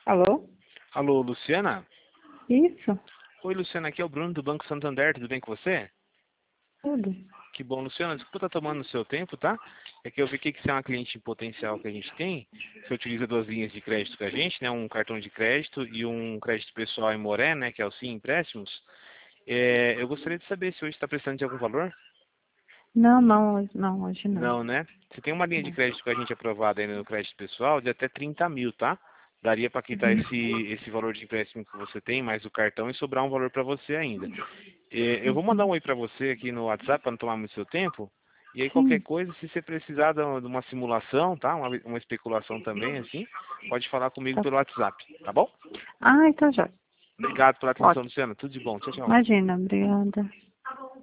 Alô? Alô, Luciana? Isso? Oi, Luciana, aqui é o Bruno do Banco Santander, tudo bem com você? Tudo. Que bom, Luciana, desculpa estar tomando o seu tempo, tá? É que eu vi que você é uma cliente em potencial que a gente tem, você utiliza duas linhas de crédito com a gente, né? Um cartão de crédito e um crédito pessoal em Moré, né? Que é o Sim Empréstimos. Eu gostaria de saber se hoje está precisando de algum valor? Não, não, não, hoje não. Não, né? Você tem uma linha de Não. crédito com a gente aprovada ainda no crédito pessoal de até 30 mil, tá? Daria para quitar Uhum. esse valor de empréstimo que você tem, mais o cartão, e sobrar um valor para você ainda. Eu vou mandar Uhum. um oi para você aqui no WhatsApp para não tomar muito seu tempo. E aí qualquer Sim. coisa, se você precisar de uma simulação, tá? Uma especulação também, assim, pode falar comigo Tá. pelo WhatsApp, tá bom? Ah, então já. Obrigado pela atenção, Ótimo. Luciano. Tudo de bom. Tchau, tchau. Imagina, obrigada.